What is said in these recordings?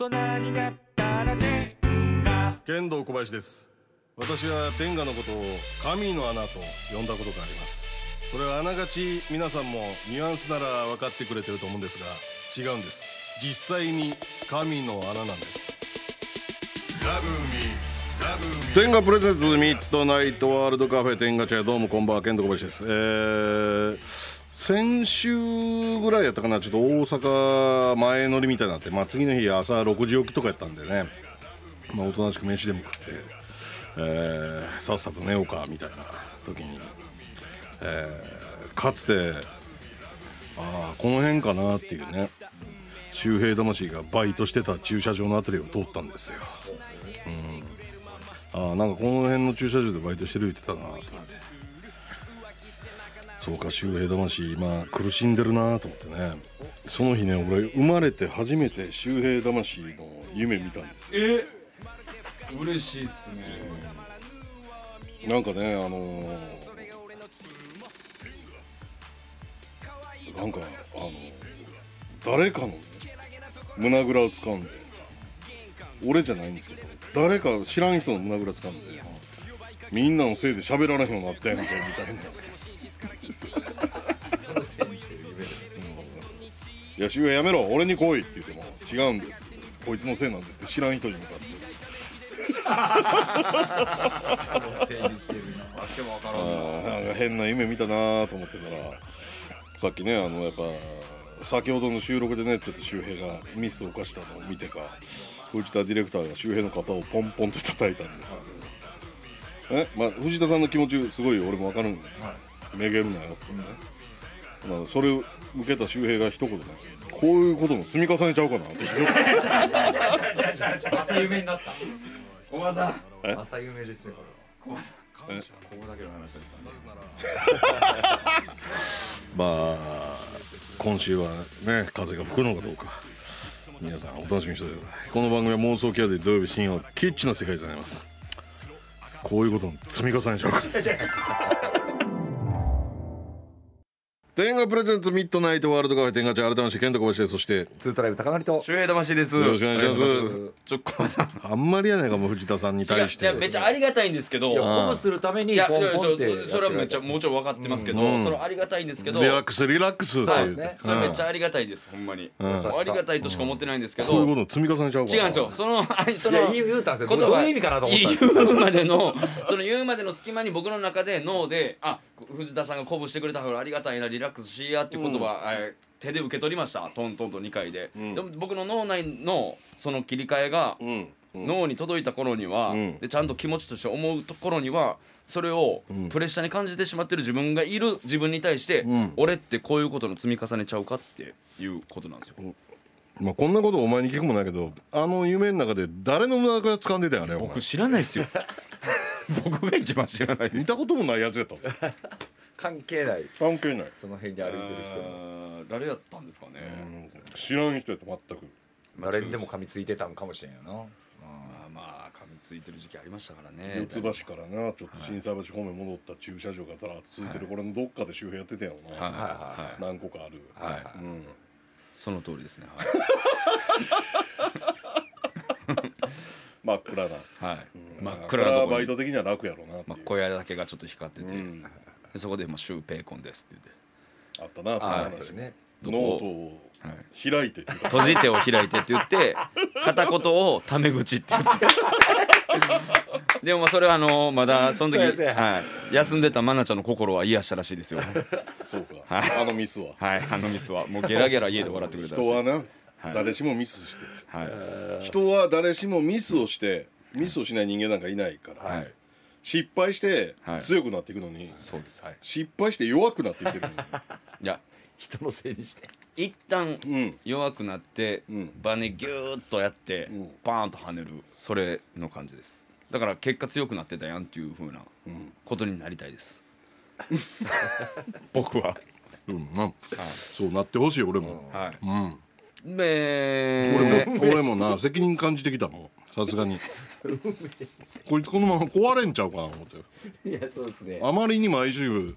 人になったら天下。 剣道小林です。私は天下のことを神の穴と呼んだことがあります。それはあながち皆さんもニュアンスなら分かってくれてると思うんですが、違うんです。実際に神の穴なんです。天下プレゼンツミッドナイトワールドカフェ天下茶屋、どうもこんばんは、剣道小林です。先週ぐらいやったかな、ちょっと大阪前乗りみたいになって、次の日朝6時起きとかやったんでね、おとなしく飯でも食って、さっさと寝ようかみたいな時に、かつてこの辺かなっていうね、周平魂がバイトしてた駐車場のあたりを通ったんですよ。なんかこの辺の駐車場でバイトしてる言ってたなと思って、そうか、周平魂今苦しんでるなと思ってね。その日ね、俺生まれて初めて周平魂の夢見たんですよ。 嬉しいっすね。 なんかね、なんか誰かのね胸ぐらを掴んで、俺じゃないんですけど、誰か知らん人の胸ぐら掴んで、みんなのせいで喋らないようになったやんけみたいな。いや、周平やめろ、俺に来いって言っても、違うんです、こいつのせいなんですって知らん人に向かって。なんか変な夢見たなと思ってたら、さっきね、やっぱ先ほどの収録でね、ちょっと周平がミスを犯したのを見てか、藤田ディレクターが周平の肩をポンポンと叩いたんですよ。藤田さんの気持ちすごい俺も分かるんで、めげるなよってね、それを受けた周平が一言ね、こういうことの積み重ねちゃうかなって朝夢になった。小川さん、朝夢ですよ。小川さん、ここだけの話だったんです。 今週はね、風が吹くのかどうか皆さんお楽しみにしてください。この番組は妄想キャラで土曜日深夜キッチンな世界でございます。こういうことの積み重ねちゃうか天下プレゼンツミッドナイトワールドカフェ天下茶屋、改めまして剣道小林です。そしてツートライブ高成と周平魂です。 よろしくお願いします。 ちょ、小川さん、 あんまりやないかも、藤田さんに対して。 いやめっちゃありがたいんですけど、 鼓舞するためにポンポンってそれはめっちゃもちろん分かってますけど、それはありがたいんですけど、 リラックスってそうですね、それめっちゃありがたいです、ほんまに、ありがたいとしか思ってないんですけど、 こういうことの積み重ねちゃうかな。 違うんですよ、その言うたんですよ。どういう意味かなと思ったんですよ。 言うまでのその言うまでの隙間に僕の中で脳で、藤田さんが鼓舞してくれたからありがたいな、リラックスしやっていう言葉、手で受け取りました、トントンと2回で、でも僕の脳内のその切り替えが、脳に届いた頃には、でちゃんと気持ちとして思うところには、それをプレッシャーに感じてしまってる自分がいる自分に対して、俺ってこういうことの積み重ねちゃうかっていうことなんですよ。 こんなことお前に聞くもないけど、夢の中で誰の胸ぐら掴んでたよね。 僕知らないですよ。僕が一番知らないです。 見たこともないやつやった。 関係ない。 関係ない。 その辺で歩いてる人も誰やったんですかね。 知らん人やった、全く。 誰にでも噛みついてたんかもしれんよな。 噛みついてる時期ありましたからね。 四ツ橋からな、ちょっと心斎橋方面戻った駐車場がざらっと続いてる、これのどっかで周平やってたよな。何個かある。 その通りですね。 真っ暗な。 真っ暗なとこバイト的には楽やろうな。 小屋だけがちょっと光ってて、そこでシュウペイコンですって言ってあったな、その話ね。 ノートを開いてって閉じ手を開いてって言って、片言をタメ口って言って。でもそれはまだその時休んでたマナちゃんの心は癒したらしいですよ。 そうか、ミスはミスはもうゲラゲラ家で笑ってくれたらしいです。 人はな、誰しもミスして、人は誰しもミスをしてミスをしない人間なんかいないから、失敗して強くなっていくのに、失敗して弱くなっていってるのに、 いや、 人のせいにして一旦弱くなってバネギューッとやってバーンと跳ねる、それの感じです。だから結果強くなってたやんっていう風なことになりたいです。僕はそうなってほしい。俺も俺もな、責任感じてきたもん、さすがに。こいつこのまま壊れんちゃうかな思って。 いや、そうですね。 あまりに毎週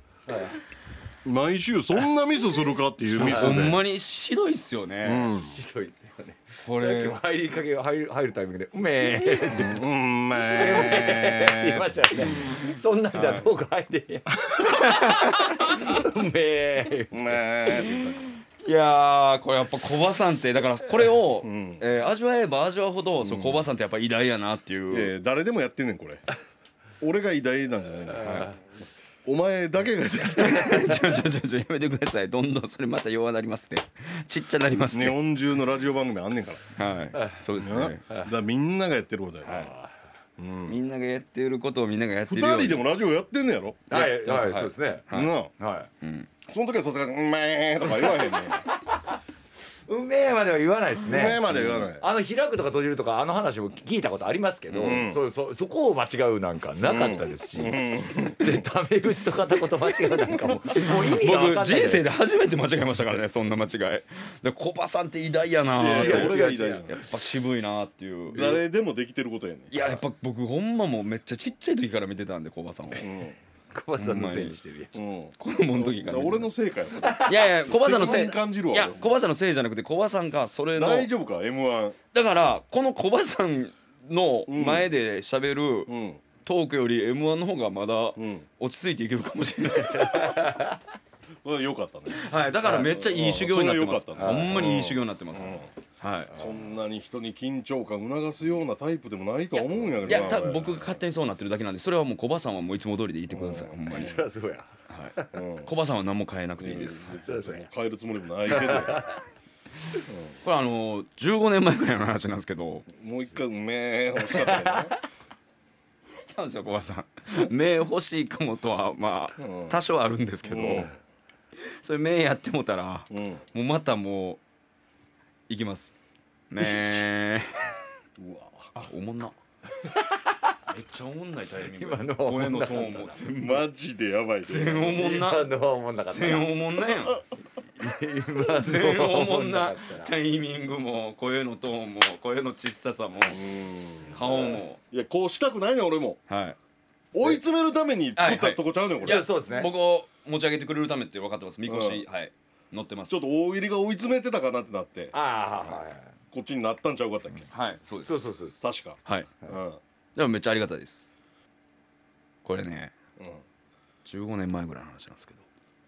そんなミスするかっていうミスで、 ほんまにひどいっすよね。 ひどいっすよね。 これさっきも入りかけが入るタイミングでうめえってうんま言いましたよね。そんなんじゃトーク入ってへんやん。うめえ。 いやーこれやっぱコバさんってだからこれを、 ん味わえば味わうほど、そうコバさんってやっぱ偉大やなっていう、 誰でもやってんねんこれ俺が偉大なんじゃないの、お前だけができてるちょやめてください。どんどんそれまた弱なりますね。ちっちゃなりますね。 日本中のラジオ番組あんねんからはいそうですなね。 だからみんながやってることやよ、 みんながやっていることをみんながやって二るように。 人でもラジオやってんねやろ、 はいはい、 はいそうですね。 はいなあはその時はさすがに「うめえ」とか言わへんねんい。うめえまでは言わないですうめえね。 まで言わない、 開くとか閉じるとか話も聞いたことありますけど、 んそこを間違うなんかなかったですし、でタメ口と片言間違うなんかもう意味が分かんない。 僕人生で初めて間違えましたからね。そんな間違いでコバさんって偉大やなーいやいや俺が偉大ややっぱ渋いなーっていう。 誰でもできてることやねんいややっぱ僕ほんまもうめっちゃちっちゃい時から見てたんでコバさんを小林さんのせいにしてるやん。 うん子供の時から見てた俺のせいかよいやいやコバさんのせい責任感じるわいやコバさんのせいじゃなくてコバさんがそれの大丈夫か M1 だからこのコバさんの前で喋るうんトークより M1 の方がまだうん落ち着いていけるかもしれないですよそれは良かったねはいだからめっちゃいい修行になってますそれは良かったねほんまにいい修行になってますはいそんなに人に緊張感促すようなタイプでもないとは思うんやけどないや多分僕が勝手にそうなってるだけなんでそれはもうコバさんはもういつも通りでいてくださいほんまにそりゃそうや。 うんコバさんは何も変えなくていいですそりゃそうや。 変えるつもりもないけどこれ15年前ぐらいの話なんですけどもう一回うめえ欲しかったけどね違うんですよコバさん目欲しいかもとはまあうん多少あるんですけどうんそれ目やってもたらうんもうまたもういきますねうわあおもんなめっちゃおもんないタイミング今のは声のトーンも全部マジでやばいで全おもんな今のは思んなかったな。 全おもんなやん今全のはおもんなかったなタイミングも声のトーンも声の小ささもうん顔もいやこうしたくないねん俺もはい追い詰めるために作ったとこちゃうねんこれいやそうですね。 僕を持ち上げてくれるためって分かってますみこしうはい乗ってますちょっと大喜利が追い詰めてたかなってなってああはいはい。 こっちになったんちゃうかったっけはいそうですそうそうそう。 確かはいうんでもめっちゃありがたいですこれねうん 15年前ぐらいの話なんですけど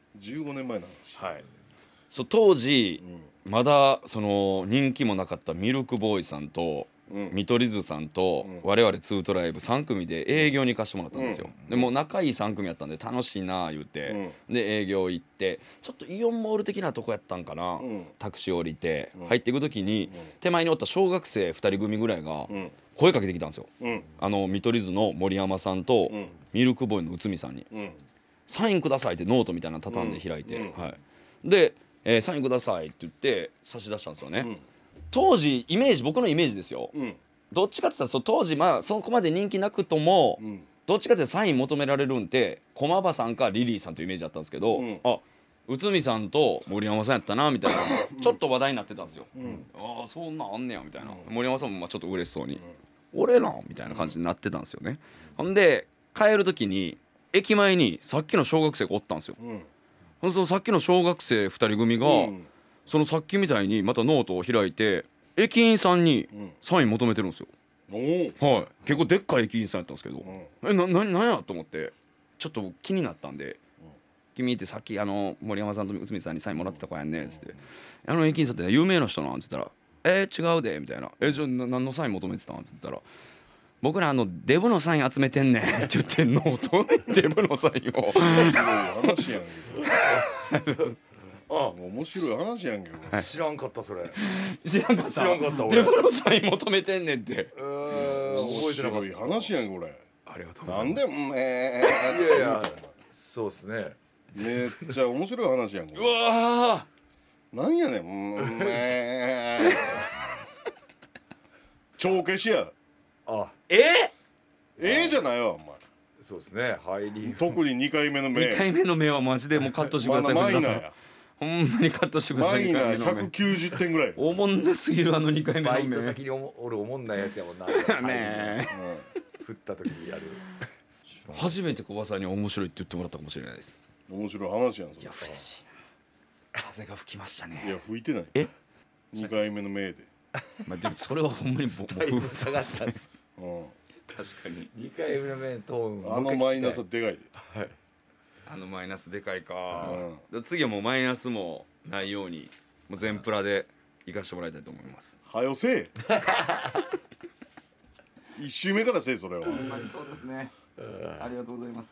15年前の話はい。 そう当時うまだその人気もなかったミルクボーイさんとんうん見取り図さんとうん我々ツートライブ3組で営業に行かしてもらったんですよ、でもう仲いい3組やったんで楽しいなあ言うて、で営業行ってちょっとイオンモール的なとこやったんかな、 うんタクシー降りてうん入っていく時に手前におった小学生2人組ぐらいがうん声かけてきたんですようん見取り図の森山さんとうんミルクボーイの内海さんにうんサインくださいってノートみたいなの畳んで開いて、 うんはい、で、サインくださいって言って差し出したんですよね、 うん当時僕のイメージですよ、 うんどっちかって言ったらそう当時まあそこまで人気なくとも、 うんどっちかっていうとサイン求められるんって駒場さんかリリーさんというイメージだったんですけど、 うんあ内海さんと森山さんやったなみたいなちょっと話題になってたんですよ、 うんああそんなんあんねやみたいな、森山さんもまあちょっと嬉しそうに、俺らみたいな感じになってたんですよね、ほんで帰る時に駅前にさっきの小学生がおったんですよ、 うんほんでそのさっきの小学生2人組が、 うんそのさっきみたいにまたノートを開いて駅員さんにうんサイン求めてるんですよ、 おおはい、結構でっかい駅員さんやったんですけど、 うんなんやと思ってちょっと気になったんで「君ってさっき森山さんと内海さんにサインもらってた子やんね」っつって「駅員さんって有名な人なん?」っつったら「違うで」みたいな「じゃあ何のサイン求めてたん?」っつったら「僕らデブのサイン集めてんねん」って言ってノートにデブのサインを話やんけどあ面白い話やんけど知らんかったそれ。 知らんかった知らんかった俺デブのサイン求めてんねんって覚えてなかっ面白い話やんけこれありがとうござないんますでた。いやいやそうっすね。 めっちゃ面白い話やんこうれわなんやねん帳消しやあーじゃないわお前そうですね。入り。 特に2回目の目 2回目の目はマジでもうカットしてくまだださいマイナーやほんまにカットしてくださいマイナー 2回目の目 190点ぐらいおもんなすぎる2回目の目バイト先に俺思んないやつやもんな。 ねえ振った時にやる。 初めて小葉さんに面白いって言ってもらったかもしれないです面白い話やんそれいや嬉しいな風が吹きましたねいや吹いてないえ 2回目の目でまあでもそれはほんまに僕だいぶ探したんです確かに 2回目トーンあのマイナスはでかいで。 あのマイナスでかいか、次はもうマイナスもないようにもう全プラで行かしてもらいたいと思います。 はよせえ1周目からせえそれは。 ほんまにそうですね。ありがとうございます。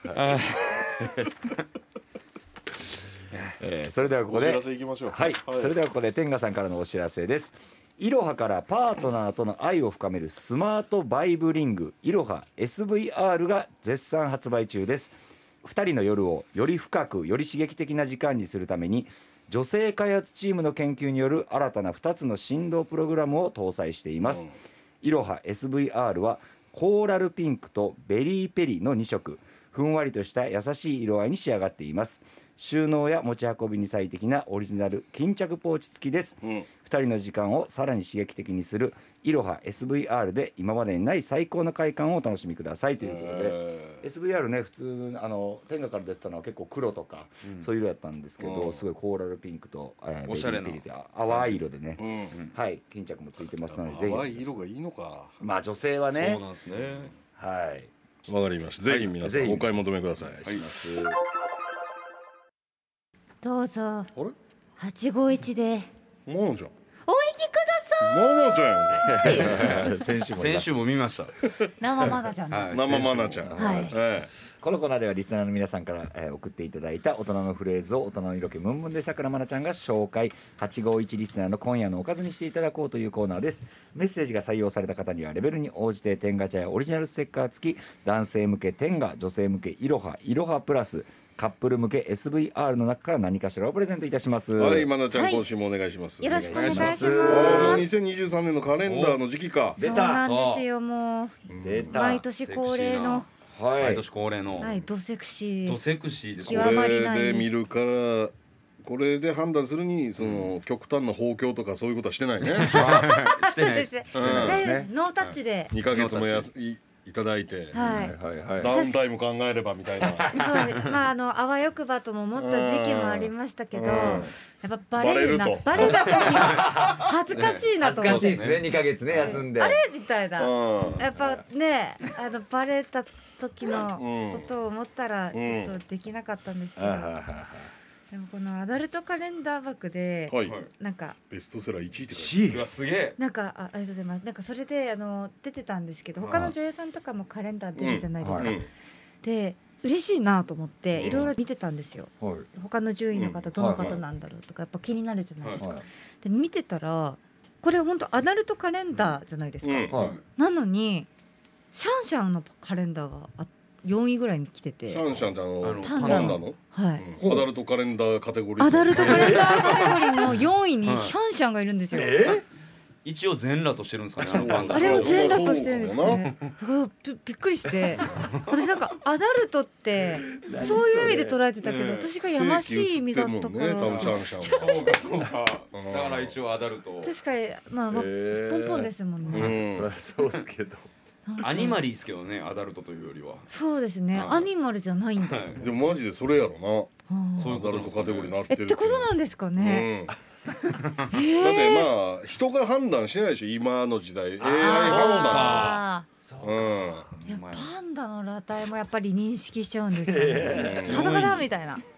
それではここでお知らせいきましょう。 はい、それではここで天賀さんからのお知らせです。いろはからパートナーとの愛を深めるスマートバイブリングいろは SVR が絶賛発売中です。2人の夜をより深くより刺激的な時間にするために女性開発チームの研究による新たな2つの振動プログラムを搭載しています。いろは SVR はコーラルピンクとベリーペリの2色、ふんわりとした優しい色合いに仕上がっています。収納や持ち運びに最適なオリジナル巾着ポーチ付きです。2人の時間をさらに刺激的にするいろは SVR で今までにない最高の快感をお楽しみくださいということで、SVR ね、普通天下から出てたのは結構黒とか、そういう色やったんですけど、すごいコーラルピンクと、 おしゃれなベリーペリで淡い色でね、はい、巾着もついてますのでぜ淡ひ、 い色がいいのか。 まあ女性はねそうなんですね。 はいわかりました。ぜひ皆さんお買い求めください。 どうぞあれ 851でマナちゃん。 お行きください。 マナちゃんや先週も先週も見ました。 生マナちゃんです。 ん。生マナちゃん。 はいえこのコーナーではリスナーの皆さんから、送っていただいた大人のフレーズを大人の色気ムンムンでさくらまなちゃんが紹介、851リスナーの今夜のおかずにしていただこうというコーナーです。メッセージが採用された方にはレベルに応じて天ガチャやオリジナルステッカー付き、男性向け天ガ、女性向けいろはプラス、カップル向け SVR の中から何かしらをプレゼントいたします。 はい、マナちゃん、 はい今週もお願いします。 よろしくお願いします。 もう2023年のカレンダーの時期か。 そう出たなんですよ、もう出た毎年恒例のはい毎年恒例のはいドセクシードセクシーですね。 極こまりないれで見るからこれで判断するにその極端な放狂とかそういうことはしてないね。 してないです。 そうです。大丈夫です。ノータッチで。 2ヶ月もいただいて、 はい。 はいはいダウンタイム考えればみたいな。 そうです。まああわよくばとも思った時期もありましたけど、やっぱバレるな、 バレるとバレた時恥ずかしいなと恥ず思って。 かしいですね、2ヶ月ね休んで。 あれみたいな。 うんやっぱね、バレた時のことを思ったらちょっとできなかったんですけど、でもこのアダルトカレンダー枠ではい。 なんかベストセラー1位って書いてうわすげえ。 ありがとうございます。なんかそれで出てたんですけど、他の女優さんとかもカレンダー出るじゃないですか。 ある。 で嬉しいなと思っていろいろ見てたんですよ。 はい他の順位の方どの方なんだろうとかやっぱ気になるじゃないですか。 はいで見てたらこれ本当アダルトカレンダーじゃないですか。 はいなのにシャンシャンのカレンダーが4位ぐらいに来てて、 シャンシャンってパンダのパンダの、 はい。 アダルトカレンダーカテゴリー。 アダルトカレンダーカテゴリーの4位にシャンシャンがいるんですよ。 一応全裸としてるんですかね、あのパンダ。 あれを全裸としてるんですかね。びっくりして、私なんかアダルトってそういう意味で捉えてたけど、私がやましい意味だったかね、多分シャら。 ンシャンは。 そうか。だから一応アダルト。 確かにまあポンポンですもんね。 そうですけどなんかアニマリーですけどね、アダルトというよりは。 そうですね。アニマルじゃないんだ。 はいでもマジでそれやろな。 はあそういうことアダルトカテゴリーになってるってことなんですかね。 だってまあ人が判断しないでしょ今の時代 AI 判あ断。 ーいやパンダの裸体もやっぱり認識しちゃうんですかね。ハダハダみたいな。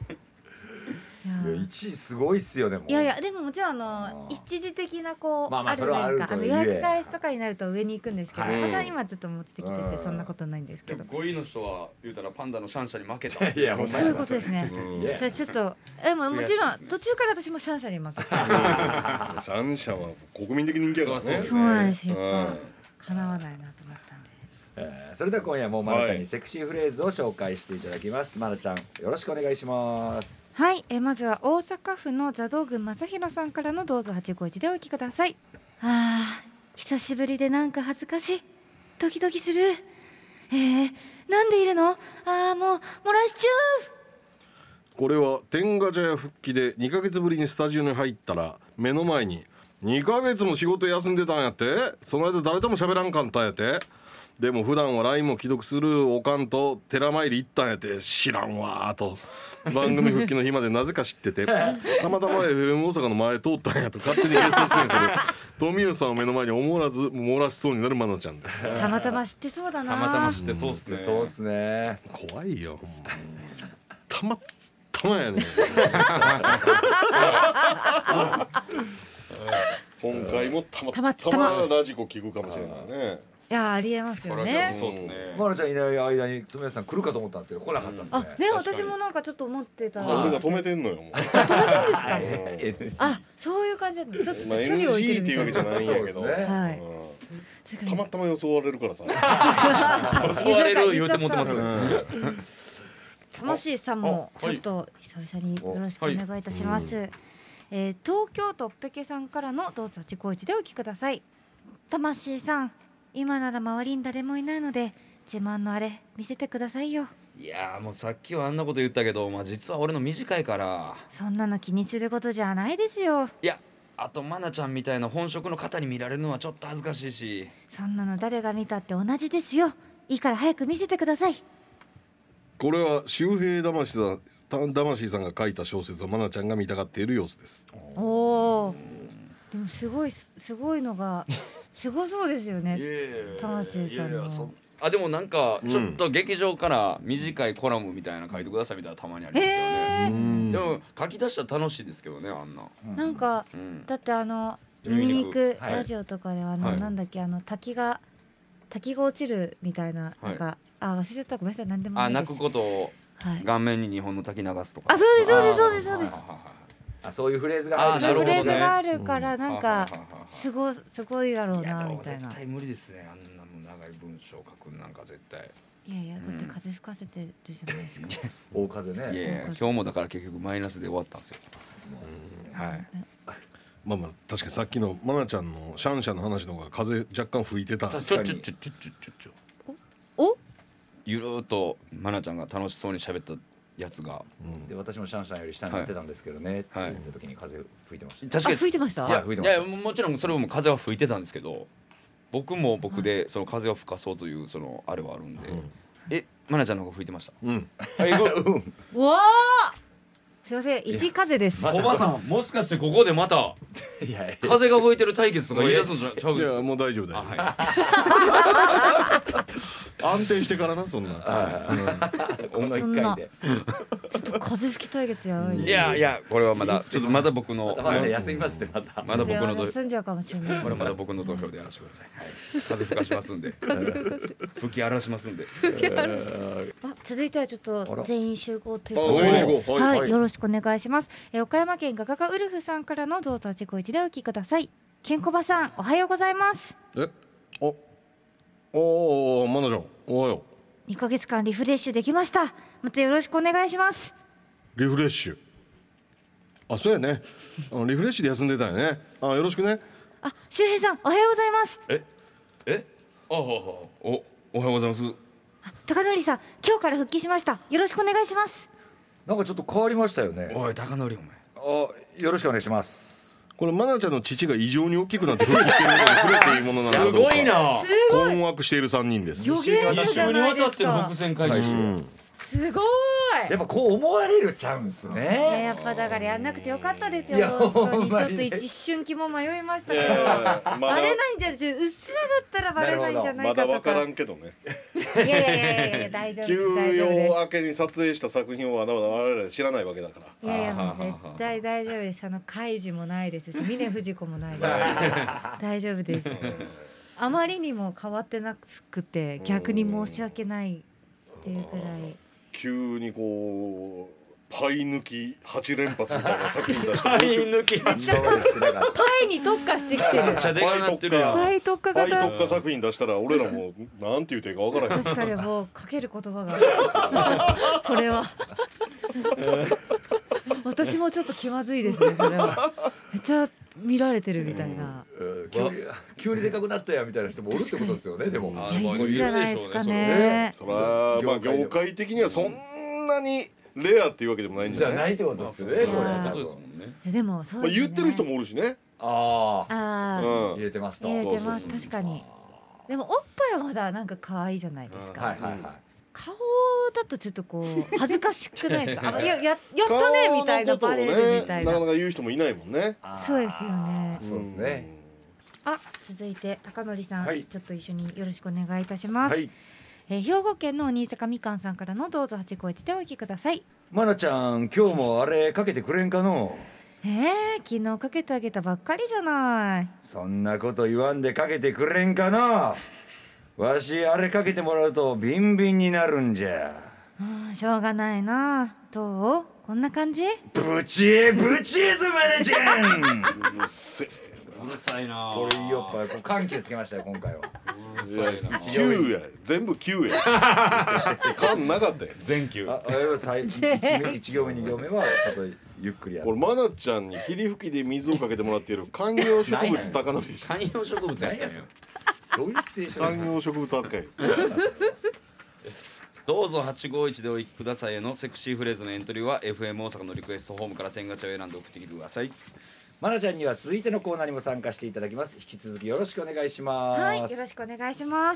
1位すごいっすよね。もういやいやでももちろん一時的なこうまあまああるじゃないですか。 それはあるとはいえ予約開始とかになると上に行くんですけど、 はいまた今ちょっと落ちてきててそんなことないんですけど。 5位の人は言うたらパンダのシャンシャンに負けた。 いやほんまそういうことですね。 うんじゃあちょっともちろん途中から私もシャンシャンに負けて。 シャンシャンは国民的人気やからね。 そうなんですよ。 うんやっぱ叶わないなと思ったんで。 それでは今夜もまなちゃんにセクシーフレーズを紹介していただきます。まなちゃんよろしくお願いします。 はい、まずは大阪府の座道具正弘さんからのどうぞ851でお聞きください。久しぶりでなんか恥ずかしい、ドキドキする。なんでいるの？もう漏らしちゃう。 これは天ガチャヤ復帰で2ヶ月ぶりにスタジオに入ったら目の前に2ヶ月も仕事休んでたんやって、その間誰とも喋らんかったんやって、 でも普段は LINE も既読するおかんと寺参り行ったんやって知らんわーと番組復帰の日までなぜか知っててたまたま FM 大阪の前通ったんやと勝手にゲスト出演する富吉さんを目の前に思わず漏らしそうになる愛菜ちゃんです。 たまたま知ってそうだな。 たまたま知ってそうっすね。 そうですね。 怖いよほんまにたまたまやねん今回もたまたまラジコ聞くかもしれないね。 いやありえますよね。 そうですね。 まなちゃんいない間に富吉さん来るかと思ったんですけど来なかったですね。 あね、私もなんかちょっと思ってた。 俺が止めてんのよもう止めてんですか。あ、そういう感じだった。ちょっと距まあ離を置いて NG るみたいな。 っていうわけじゃないんやけど、 そうですねはいうんたまたま装われるからさ襲われる言うて持ってますよ。 魂さんもちょっと久々によろしくお願いいたします。東京都っぺけさんからのどうぞ自己一でお聞きください。魂さん、今なら周りに誰もいないので自慢のあれ見せてくださいよ。 いやーもうさっきはあんなこと言ったけど、まあ実は俺の短いから。 そんなの気にすることじゃないですよ。 いや、あと愛菜ちゃんみたいな本職の方に見られるのはちょっと恥ずかしいし。 そんなの誰が見たって同じですよ。いいから早く見せてください。 これは周平魂さんが書いた小説を愛菜ちゃんが見たがっている様子です。 おお。でもすごいのがすごそうですよね。魂さんの。 あ、でもなんかちょっと劇場から短いコラムみたいな書いてくださいみたいなたまにありますけどね。でも書き出したら楽しいですけどね、あんな。 なんか、だって見に行くラジオとかでははいなんだっけ滝が落ちるみたいな、なんか忘れちゃった、ごめんなさい、何でもないです。 泣くことをはい。 顔面に日本の滝流すとか。 あ、そうですそうですそうですそうです。 あそういうフレーズがあそういうフレーズなるほどねがあるからなんかすごいだろうなみたいな。 絶対無理ですね、あんなもう長い文章書くなんか絶対。 いやいや、だって風吹かせてるじゃないですか。 大風ね。 いやいや、今日もだから結局マイナスで終わったんですよ。はい。 まあ確かにさっきの愛菜ちゃんのシャンシャンの話の方が風若干吹いてた。 ちょお、 ゆるーっと愛菜ちゃんが楽しそうに喋ったやつが。 で私もシャンシャンより下になってたんですけどね。って言った時に風吹いてました。 あ、 確かに吹いてました。 いや吹いてましたいや、もちろんそれも風は吹いてたんですけど、僕も僕でその風を吹かそうというそのあれはあるんで、愛菜ちゃんの方が吹いてました。 うわあ、すいません、一風です。 おばさん、もしかしてここでまたいや風が吹いてる対決とか言い出すんじゃちゃういですやもう大丈夫だあ、 よ、 は安定してからなそんな。 この一回で。 ちょっと風吹き対決やばいい。 ね。 いやいや、これはまだちょっとまだ僕のまだ休みますってまた。 まだ僕の休んじゃうかもしれない。 これまだ僕の投票でやらせてください。風吹かしますんで、吹き荒らしますんで。 続いてはちょっと全員集合というあこと全員集合で、 はいはい、よろしくお願いします。岡山県ガガガウルフさんからのどうぞ自己一でお聞きください。ケンコバさん、おはようございます。 お愛菜ちゃんおはよ 2ヶ月間リフレッシュできました。またよろしくお願いします。 う。リフレッシュ。あそうやね。リフレッシュで休んでたよね。よろしくね。 あ、周平さん、おはようございます。 おはようございます。 高典さん、今日から復帰しました。よろしくお願いします。 なんかちょっと変わりましたよね。 おい高典、お前よろしくお願いします。 これ愛菜ちゃんの父が異常に大きくなって復帰しているのに触れていいものなのかどうか。 な。 困惑している3人です。 予言者じゃないですか。 伏線回収。 すごい。 やっぱこう思われるちゃうんすいや、 ね。 やっぱだからやんなくてよかったですよ。 いや本当にちょっとほんまにね一瞬気も迷いましたけど、 いやいやまだバレないんじゃうっすらだったらバレないんじゃないまだ分かかとか。 らんけどね。 いやいやいやいや、大丈夫休です大丈夫です。 養明けに撮影した作品をまだ我々知らないわけだから。 いやいや、もう絶対大丈夫です。カイジもないですし、峰不二子もないです。大丈夫です。あまりにも変わってなくて逆に申し訳ないっていうくらい。 急にこうパイ抜き8連発みたいな作品出して抜きめっちゃパイに特化してきてる。 めっちゃでかくなってるやん。 パイ特化パイ型。 特化作品出したら俺らもなんて言うていいか分からへん。 確かにもうかける言葉がそれは私もちょっと気まずいですね。それはめっちゃ見られてるみたいな。 急にでかくなったやみたいな人もおるってことですよね。でもいや、いるんじゃないですかね。 そらまあ業界的にはそんなにレアっていうわけでもないんじゃない。 じゃないってことですよね。これあそうですもんね。 でもそうですね。 言ってる人もおるしね。 ああ、 うん入れてますと。 入れてます。 そうそうそう確かに。 でもおっぱいはまだなんか可愛いじゃないですか、 はいはいはい。 顔だとちょっとこう恥ずかしくないですかやったねみたいなバレるみたいな、 なかなか言う人もいないもんね。 そうですよね。 そうですね。 続いて高則さん、 はいちょっと一緒によろしくお願いいたします、 はい。 兵庫県の新坂みかんさんからのどうぞ851でお聞きください。 まなちゃん今日もあれかけてくれんかの。 昨日かけてあげたばっかりじゃない。 そんなこと言わんでかけてくれんかな。わしあれかけてもらうとビンビンになるんじゃ。 しょうがないな。どうこんな感じ？ ブチエぞまなちゃん。 うるせえ。 うるさいな。 これいいよっぱい緩急つけましたよ今回は。 うるさいな。 9や全部9や勘なかったよ。 全球。 あ1行目2行目はちょっとゆっくりやる。 これマナちゃんに霧吹きで水をかけてもらっている観葉植物高則です。 観葉植物やったんよ。 どういうシチュエーション。 観葉植物扱い。 どうぞ851でお聞きくださいへのセクシーフレーズのエントリーは FM 大阪のリクエストホームから天ガチャを選んで送ってきてください。 まなちゃんには続いてのコーナーにも参加していただきます。引き続きよろしくお願いします。 はい、よろしくお願いします。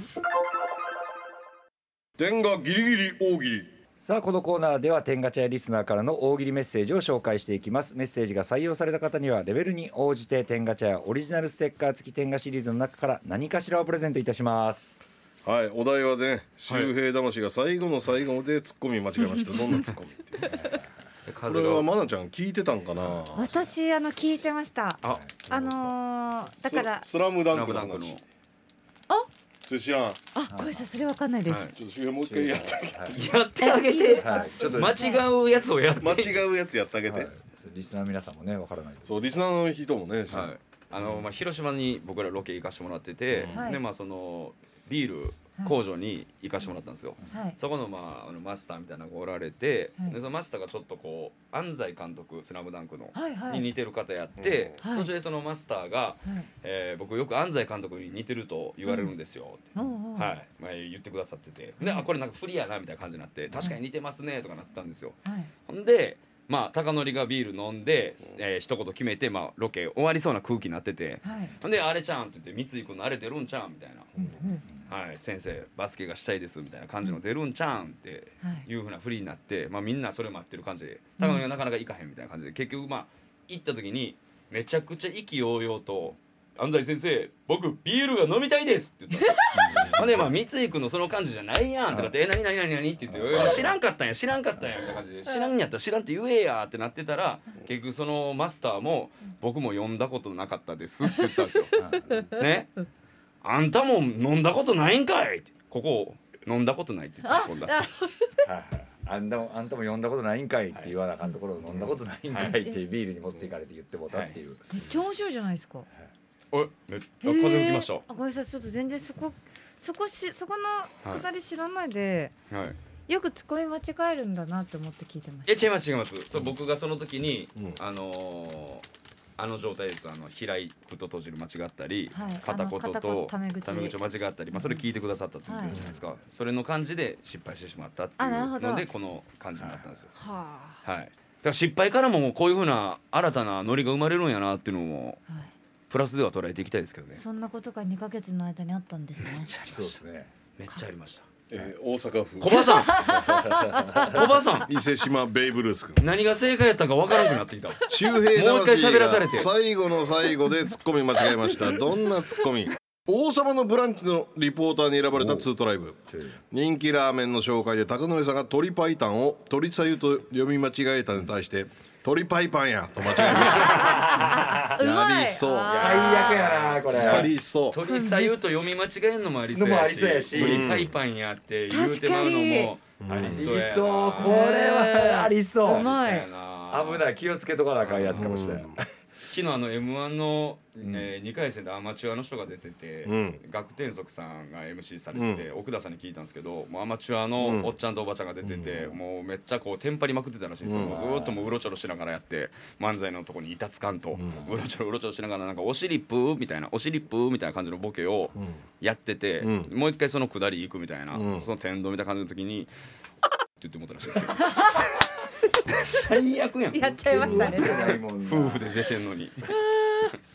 天がギリギリ大喜利。 さあこのコーナーでは天ガチャやリスナーからの大喜利メッセージを紹介していきます。メッセージが採用された方にはレベルに応じて天ガチャやオリジナルステッカー付き天ガシリーズの中から何かしらをプレゼントいたします。 はい、お題はね、周平魂が最後の最後でツッコミ間違えました。どんなツッコミっていう。これはマナちゃん聞いてたんかな。 私聞いてました。 あ、 だからスラムダンクのスラムダンク話。 のそれ知らん。 ごめんなさい、それわかんないです。 はいちょっと周平もう一回やってあげて。 やってあげて。 はい、ちょっと間違うやつをやって。 間違うやつやってあげて。 はいリスナーの皆さんもねわからない。 そうリスナーの人もね。 はい。広島に僕らロケ行かしてもらってて、 はいでそのビール工場に行かしてもらったんですよ。 はい。 そこのマスターみたいなのがおられて、 はいでそのマスターがちょっとこう安西監督スラムダンクの、 はいはい。 に似てる方やって、 はい途中でそのマスターが、 はい。 僕よく安西監督に似てると言われるんですよって、 おうおうはい言ってくださってて、でこれなんか不利やなみたいな感じになって確かに似てますねとかなってたんですよ。 はい。 ほんで高則がビール飲んで、一言決めて、ロケ終わりそうな空気になってて、 はい。 ほんであれちゃんって言って三井君のあれ出るんちゃうんみたいな、 うんはい、先生バスケがしたいですみたいな感じの出るんちゃうんっていうふうなフリーになって、みんなそれ待ってる感じで高則がなかなか行かへんみたいな感じで、結局行った時にめちゃくちゃ意気揚々と「安西先生僕ビールが飲みたいです」って言ったんですよ。ほんで三井君のその感じじゃないやんってなって「何って言って「知らんかったんや知らんかったんや」みたいな感じで「知らんやったら知らんって言えや」ってなってたら、結局そのマスターも「僕も読んだことなかったです」って言ったんですよ。ね、あんたも飲んだことないんかいって、ここ飲んだことないって突っ込んだ。 あんたも呼んだことないんかいって言わなあかんところを飲んだことないんかいってビールに持っていかれて言ってもたっていう。 めっちゃ面白いじゃないですか。 めっちゃ風吹きました。 ごめんなさい、ちょっと全然そこのくだり知らないで、 はい。 よくツッコミ間違えるんだなって思って聞いてまし違います僕がその時に、 うんあの状態です。開くと閉じる間違ったり、 はい片言とタメ口を間違ったり、それ聞いてくださったって言ってるじゃないですか。それの感じで失敗してしまったっていうなるほどのでこの感じになったんですよ。 た。ははい。だから失敗からもこういう風な新たなノリが生まれるんやなっていうのもあ。はい。 プラスでは捉えていきたいですけどね。 そんなことが2ヶ月の間にあったんですね。 そうですね。 めっちゃありました。 大阪府小葉さん小葉さん伊勢島ベイブルース君。 何が正解やったか分からなくなってきた。 周平もう一回魂喋らされてが最後の最後でツッコミ間違えました。どんなツッコミ？王様のブランチのリポーターに選ばれたツートライブ。人気ラーメンの紹介で高則さんが鶏白湯を鶏さゆと読み間違えたのに対して鶏パイパンやと間違えましたうまい。 やりそう最悪やなこれ。 やりそう鳥さゆと読み間違えんのもありそうやし、鳥パイパンやって言うてまうのもありそうやな。 これはありそう。 うまいそうやな。 危ない、気をつけとかなあかんやつかもしれない。 昨日M1 の、2回戦でアマチュアの人が出てて、学天則さんが MC されてて、奥田さんに聞いたんですけど、もうアマチュアのおっちゃんとおばちゃんが出てて、もうめっちゃこうテンパりまくってたらしいんですよ。もうずーっともううろちょろしながらやって漫才のとこにいたつかんと、うろちょろしながらなんかお尻プーみたいなお尻プーみたいな感じのボケをやってて、もう一回その下り行くみたいな、その天童みたいな感じの時にって言って思ったらしいんですよ。最悪やん。 やっちゃいましたね。それ夫婦で出てんのに。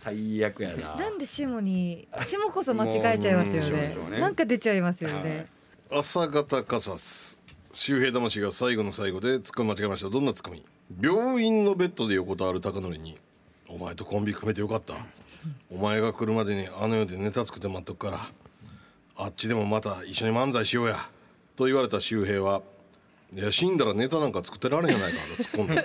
最悪やな。 なんで下こそ間違えちゃいますよねもうねなんか出ちゃいますよね、 朝方カサス周平魂が最後の最後でツッコミ間違えました。どんなツッコミ？病院のベッドで横たわる高則にお前とコンビ組めてよかった、お前が来るまでにあの世でネタ作って待っとくからあっちでもまた一緒に漫才しようやと言われた周平は、いや死んだらネタなんか作ってられんやないかと突っ込んで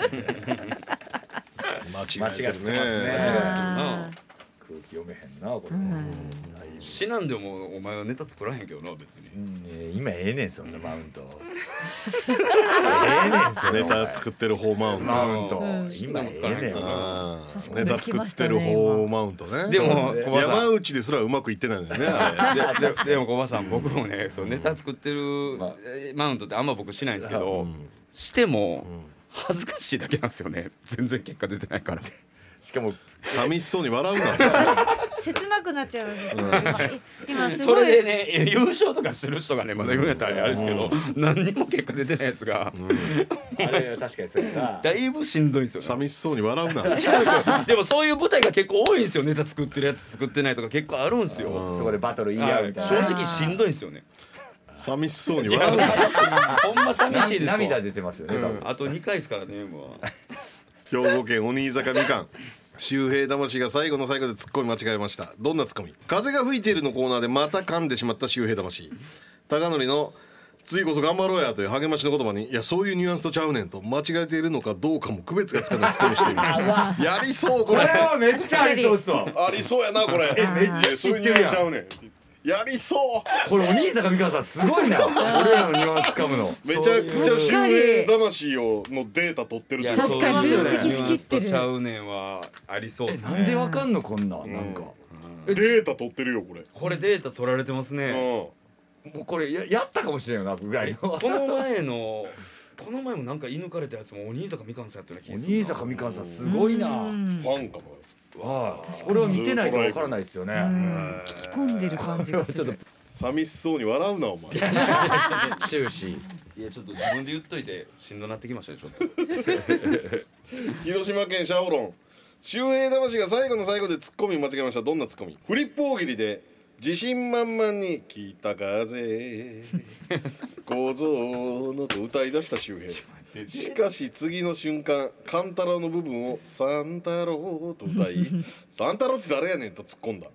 間違えてるね。 あ空気読めへんなこれ。 死なんでもお前はネタ作らへんけどな別に。 今ええねんそんなマウント。ええねんそネれ。 タ作ってる方マウント。 マウント。 うん今ええねん。 あ差し込ーネタんできま作ってるしたね方マウントね。 でも小葉さん山内ですらうまくいってないんだよねあれ。 でも小葉さん僕もねそうネタ作ってるマウントってあんま僕しないんですけど、しても恥ずかしいだけなんですよね。全然結果出てないから。 しかも寂しそうに笑うな。 切なくなっちゃいます今すそごいれでね優勝とかする人がねまだ言うんやったらあれですけど、何にも結果出てないやつが、 あれ確かにそうやな。 だいぶしんどいんですよね。 寂しそうに笑うな。 でもそういう舞台が結構多いんですよ。ネタ作ってるやつ作ってないとか結構あるんですよ。 そこでバトル言い合うみたい正な。 直しんどいんですよね。 寂しそうに笑うな。 ほんま寂しいですわ。 涙出てますよね。多分あと2回ですからねMは。 兵庫県鬼坂みかん周平魂が最後の最後でツッコミ間違えました。どんなツッコミ？風が吹いているのコーナーでまた噛んでしまった周平魂。高則の次こそ頑張ろうやという励ましの言葉に、いやそういうニュアンスとちゃうねんと間違えているのかどうかも区別がつかないツッコミしています。やりそうこれ。 これはめっちゃありそうっすわ。 ありそうやなこれ。 めっちゃ知ってるやんそういうニュアンスちゃうねん。やりそう。 これお兄坂美香さんすごいな。俺らのニュアンス掴むの。 めちゃくちゃ周平魂をのデータ取ってるって確かに分析しきってるニュアンスとちゃうねんはありそうですね。 なんでわかんのこんなんなんか。 データ取ってるよこれ。 これデータ取られてますね。 うもうこれやったかもしれんよなぐらいの。 この前もなんか射抜かれたやつも鬼坂みかんさんやったような気おがするな。 兄坂美香さんすごいな。 ん。ファンかも。 はい。これを見てないとわからないですよね。 聞き込んでる感じがするちょっと寂しそうに笑うなお前。 終始。 いやちょっと自分で言っといてしんどなってきましたよちょっと。 広島県シャオロン周平魂が最後の最後でツッコミ間違えました。どんなツッコミ？フリップ大喜利で自信満々に「北風小僧の」と歌い出した周平。しかし次の瞬間勘太郎の部分を「三太郎」と歌い「三太郎って誰やねん」と突っ込んだ。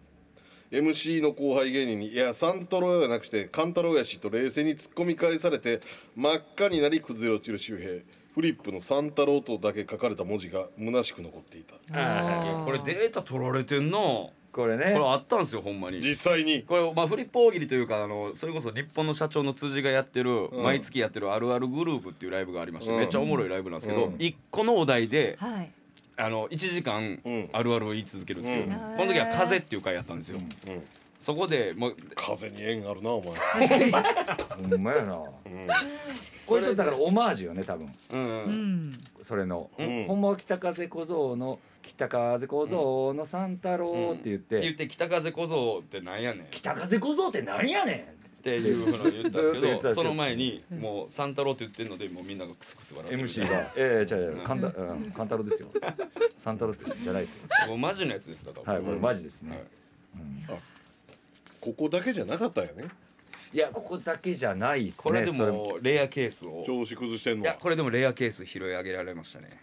MC の後輩芸人に「いや三太郎やなくて勘太郎やし」と冷静に突っ込み返されて真っ赤になり崩れ落ちる周平。フリップの三太郎とだけ書かれた文字が虚しく残っていた。 いやこれデータ取られてんな。ここれね。 れあったんですよほんまに。 実際にこれまあフリップ大喜利というかそれこそ日本の社長の辻がやってる、毎月やってるあるあるグループっていうライブがありまして、めっちゃおもろいライブなんですけど、1個のお題ではい 1時間あるあるを言い続けるっていう、 うんこの時は風っていう回やったんですよ、そこでもう風に縁あるなお前。 ほんまやな。これちょっとだからオマージュよね多分。 うんそれの、 んほんまは北風小僧の北風小僧の三太郎って言って、 言って北風小僧ってなんやねんっ北風小僧って何やねていうふうに言ったんですずっと言ってたんですけどけどその前にもう三太郎って言ってるのでもうみんながクスクス笑ってん。 る MC がじゃあ勘太郎ですよ。三太郎ってじゃないですよ。 もうマジのやつですだから、 はいこれマジですね。 はいここだけじゃなかったよね。 いやここだけじゃないですね。 これでそれもレアケースを調子崩してんのは。 いやこれでもレアケース拾い上げられましたね。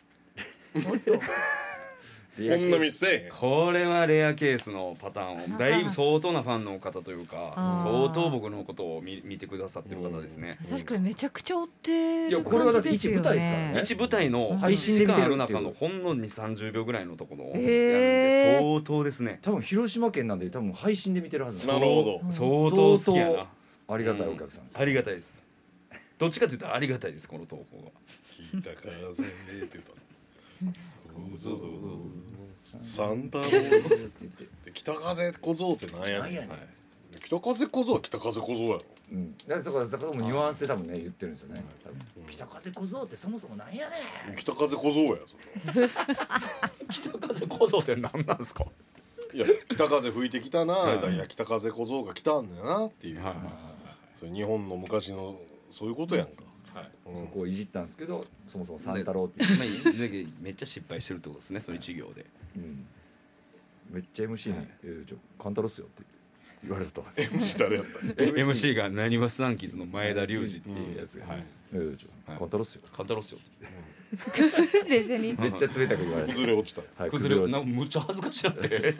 こんなミスせえへん。 これはレアケースのパターンをだいぶ相当なファンの方というかあー相当僕のことを見てくださってる方ですね。 確かにめちゃくちゃ追っていやるこれはだって感じですよ一舞台ですからねね一舞台の配信で見てるっていう時間ある中のほんの2、30秒ぐらいのところをやるんへでー相当ですね。 多分広島県なんで多分配信で見てるはずなるほど。 相当好きやな。 ありがたいお客さんです。 ありがたいです。どっちかというとありがたいですこの投稿が。 北風って言ったの。小僧三太郎で北風小僧ってなんやねん。北風小僧は北風小僧やろ。 うん。だからそこもニュアンスで多分ね言ってるんですよね。多分北風小僧ってそもそもなんやねん。 北風小僧やそれ。 北風小僧って何なんですか。 いや北風吹いてきたな、いや北風小僧が来たんだよなっていう、それ日本の昔のそういうことやんか、 そこをいじったんですけどそもそも三太郎ってまあめっちゃ失敗してるってことですねその一行で。 うんめっちゃ MC ね、カンタロスよって言われたと。 MC 誰やった MC がなにわスアンキーズの前田隆二っていうやつが、 カンタロスよ、 カンタロスよ冷静にめっちゃ冷たく言われて、 崩れ落ちた。 はい、 崩れ落ちなむっちゃ恥ずかしなって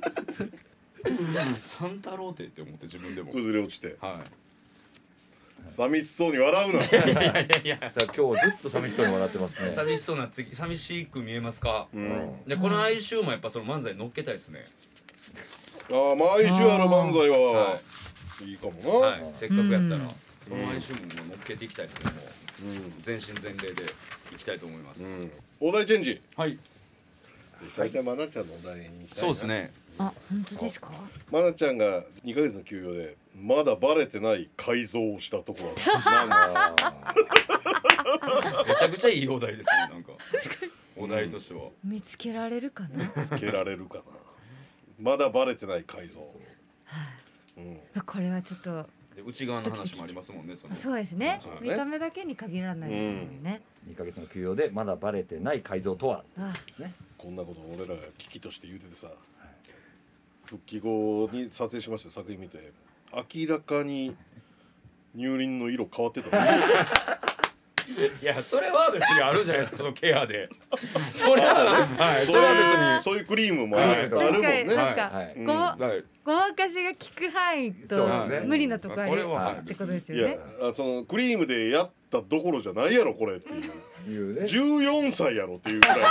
三太郎って思って自分でも崩れ落ちては寂しそうに笑うな。 いいやいやいやさあ今日ずっと寂しそうに笑ってますね。 寂しそうになって寂しく見えますか、 うんでこの哀愁もやっぱその漫才に乗っけたいですね、 ああ毎週ある漫才ははいいかもな。 はい、せっかくやったら、 うんその哀愁も乗っけていきたいですねもう全身全霊でいきたいと思います、 うんお題チェンジ。 はい最初はまなちゃんのお題にしたいな。 そうですねあ本当ですか。 まなちゃんが2ヶ月の休養でまだバレてない改造をしたところだった。 めちゃくちゃいいお題ですねなんかお題としては、 見つけられるかな。 つけられるかな。まだバレてない改造。うんこれはちょっとで内側の話もありますもんねそのそうですねそうだね見た目だけに限らないですもんね、 2ヶ月の休養でまだバレてない改造とはあですね。 こんなこと俺らが危機として言うててさ、復帰後に撮影しまして作品見て明らかに乳輪の色変わってたね。 いやそれは別にあるじゃないですかそのケアでそれははいそれは別にそういうクリームもあるもん確かね。 になんか、 はいうんごまはいごまかしが効く範囲とそうですね無理なとこあるこれはってことですいやよね。 そのクリームでやったどころじゃないやろこれっていう。 いうね。 14歳やろっていうぐらい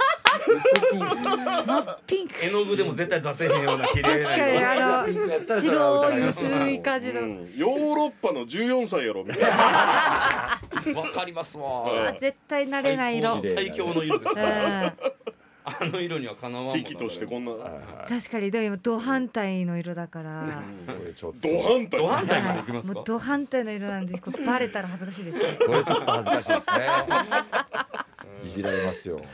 真っピンク。 絵の具でも絶対出せへんような綺麗確かになピンクやったらそれは白い疑います薄い感じの、 うんヨーロッパの14歳やろみたいな。 色わかりますわうんあ絶対慣れない色。 最強の色ですうん、 あの色にはかなわんもん危機としてこんな確かにでも今ド反対の色だから。 これちょっとド反対。 ド反対までいきますかもうド反対の色なんでこれバレたら恥ずかしいですね。 これちょっと恥ずかしいですね。いじられますよ。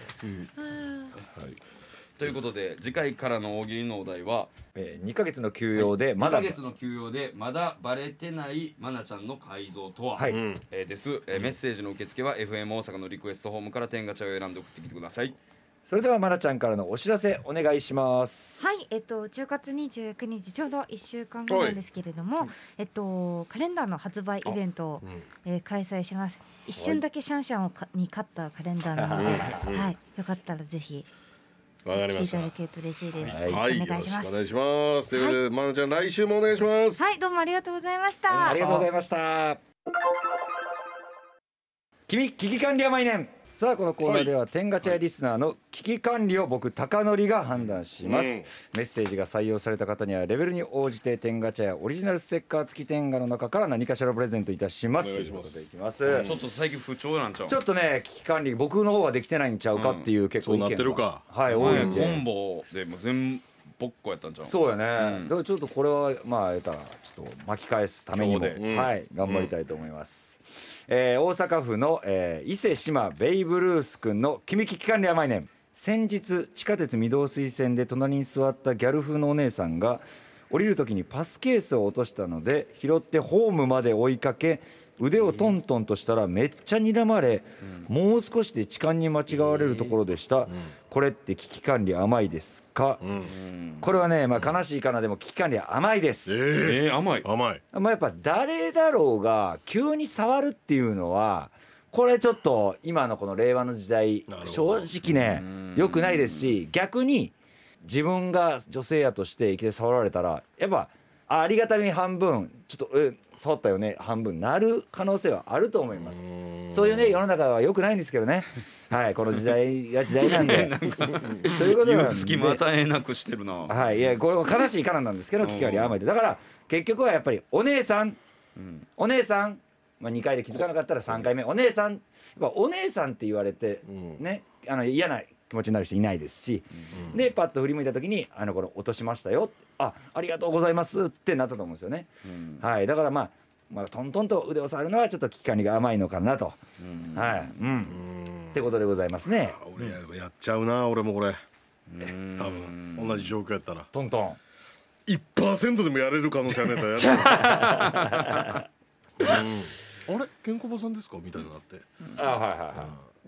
ということで次回からの大喜利のお題は 2ヶ月の休養でま 2 だ、 ヶ月の休養でまだバレてないまなちゃんの改造とは、 はいうんです、メッセージの受付は FM 大阪のリクエストホームから天ガチャを選んで送ってきてください。 それではまなちゃんからのお知らせお願いします。 はい、10月29日ちょうど1週間後なんですけれども、カレンダーの発売イベントを、開催します。一瞬だけシャンシャンに勝ったカレンダーなので、はい、よかったらぜひわかりました来ていただ。けると嬉しいです。 はいはい、 よろしくお願いします。 よろしくお願いします。ということで、まなちゃん来週もお願いします。 はい、どうもありがとうございました。 ありがとうございました。君危機管理は毎年。さあこのコーナーでは天ガチャリスナーの危機管理を僕高則が判断します、 うんメッセージが採用された方にはレベルに応じて天ガチャやオリジナルステッカー付き天ガの中から何かしらプレゼントいたしますお願いしますということでいきます、 ちょっと最近不調なんちゃうちょっとね危機管理僕の方はできてないんちゃうかっていう結構意見が、 そうなってるかはい多前コいんでンボでもう全ボッコやったんちゃうそうやね、 うんだからちょっとこれはまあ言ったらちょっと巻き返すためにも、 今日ではい頑張りたいと思います、大阪府の、伊勢志摩ベイブルース君の君危機管理は毎年。先日地下鉄御堂筋線で隣に座ったギャル風のお姉さんが降りる時にパスケースを落としたので拾ってホームまで追いかけ腕をトントンとしたらめっちゃ睨まれ、もう少しで痴漢に間違われるところでした、これって危機管理甘いですか、これはね、まあ、悲しいかなでも危機管理は甘いです、 甘い甘い。 まあ、やっぱ誰だろうが急に触るっていうのはこれちょっと今のこの令和の時代なるほ正ど直ね良くないですし、逆に自分が女性やとしていきなり触られたらやっぱありがたみ半分ちょっと触ったよね半分なる可能性はあると思います。そういうね世の中は良くないんですけどねはいこの時代が時代なんでということ言なんでう隙間与えなくしてるなはい、いやこれは悲しいからなんですけど危機管理甘いでだから結局はやっぱりお姉さん、お姉さん、まあ、2回で気づかなかったら3回目お姉さんやっぱお姉さんって言われて、ね嫌な気持ちになる人いないですし、でパッと振り向いた時にこれ落としましたよありがとうございますってなったと思うんですよね、はいだからまあトントンと腕を触るのはちょっと危機管理が甘いのかなと、はいってことでございますね。 俺やっちゃうな俺もこれ。多分同じ状況やったらトントン 1% でもやれる可能性あるやつやる。あれケンコバさんですかみたいになって。 はいはいはい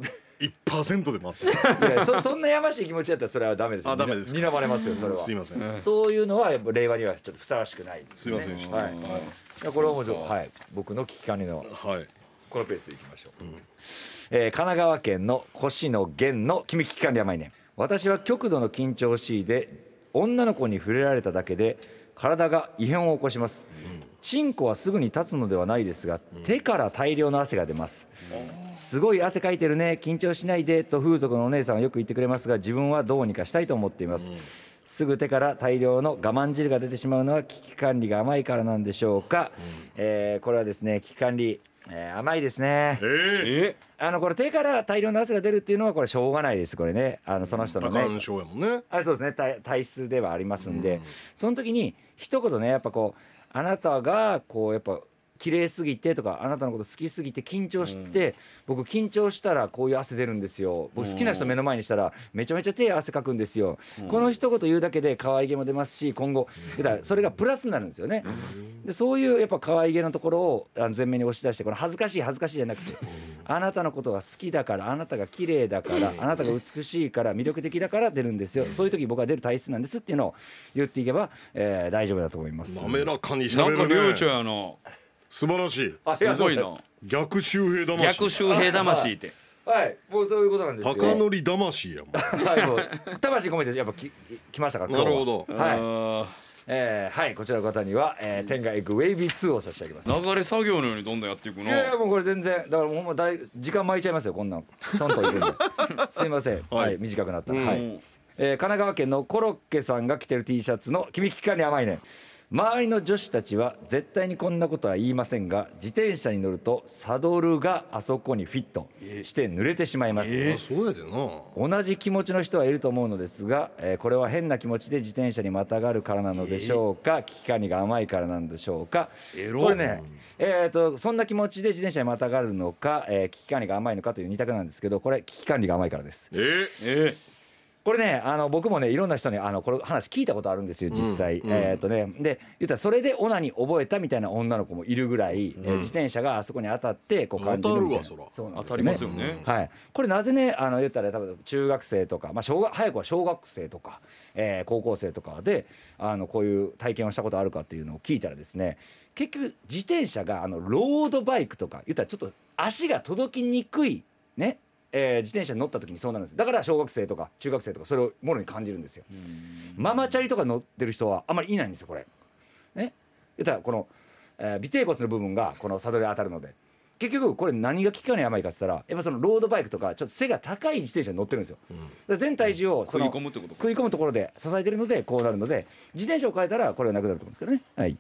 1% で待ってるいやそんなやましい気持ちだったらそれはダメですよ。 ダメですか睨まれますよそれは。 すいません、 そういうのはやっぱ令和にはちょっとふさわしくないですね。 すいませんでした、 はい。いやこれはもうはい僕の危機管理のはいこのペースでいきましょう。神奈川県の越野源の君危機管理甘いね。私は極度の緊張を強いで女の子に触れられただけで体が異変を起こします。チンコはすぐに立つのではないですが、手から大量の汗が出ます。すごい汗かいてるね、緊張しないでと風俗のお姉さんはよく言ってくれますが、自分はどうにかしたいと思っています。すぐ手から大量の我慢汁が出てしまうのは危機管理が甘いからなんでしょうか。これはですね危機管理、甘いですね。これ手から大量の汗が出るっていうのはこれしょうがないです。これねその人のね多汗症やもんね。 そうですね体質ではありますんで、その時に一言ねやっぱこうあなたがこうやっぱ綺麗すぎてとかあなたのこと好きすぎて緊張して、僕緊張したらこういう汗出るんですよ。僕好きな人目の前にしたらめちゃめちゃ手汗かくんですよ。この一言言うだけで可愛げも出ますし今後それがプラスになるんですよね。でそういうやっぱ可愛げのところを前面に押し出してこの恥ずかしいじゃなくてあなたのことが好きだからあなたが綺麗だからあなたが美しいから魅力的だから出るんですよ。そういう時僕は出る体質なんですっていうのを言っていけば、大丈夫だと思います。 滑らかにしゃなんべるね。 か流暢やな。 素晴らしい。 すごいな。 逆周平魂。 逆周平魂ってはいもうそういうことなんですよ。 高則魂やもん。 はいもう魂込めてやっぱ来ましたから。 なるほど。 はいはいこちらの方には天がエッグウェイビー2を差し上げます。 流れ作業のようにどんどんやっていくいやいやな。 もうこれ全然だからもうほんま時間巻いちゃいますよこんなんトントンいくんですいませんはい短くなったらはい神奈川県のコロッケさんが着てる T シャツの君危機管理甘いね。周りの女子たちは絶対にこんなことは言いませんが自転車に乗るとサドルがあそこにフィットして濡れてしまいます。 そうやでな。 同じ気持ちの人はいると思うのですが、これは変な気持ちで自転車にまたがるからなのでしょうか、危機管理が甘いからなんでしょうか。これね、そんな気持ちで自転車にまたがるのか、危機管理が甘いのかという2択なんですけどこれ危機管理が甘いからです。これね僕もねいろんな人にこの話聞いたことあるんですよ実際。で言ったらそれでオナに覚えたみたいな女の子もいるぐらい、自転車があそこに当たってこう感じるみたいな。 当たるわそうなんですよね。 当たりますよね。 はい、これなぜね言ったら多分中学生とか、早くは小学生とか、高校生とかでこういう体験をしたことあるかっていうのを聞いたらですね結局自転車がロードバイクとか言ったらちょっと足が届きにくいね自転車に乗った時にそうなるんです。だから小学生とか中学生とかそれをもろに感じるんですよ。ママチャリとか乗ってる人はあまりいないんですよこれね。言ったらこの、尾てい骨の部分がこのサドルに当たるので結局これ何が危機管理甘いかって言ったらやっぱそのロードバイクとかちょっと背が高い自転車に乗ってるんですよ。だから全体重をその食い込むってことか。 食い込むところで支えてるのでこうなるので自転車を変えたらこれはなくなると思うんですけどね。はい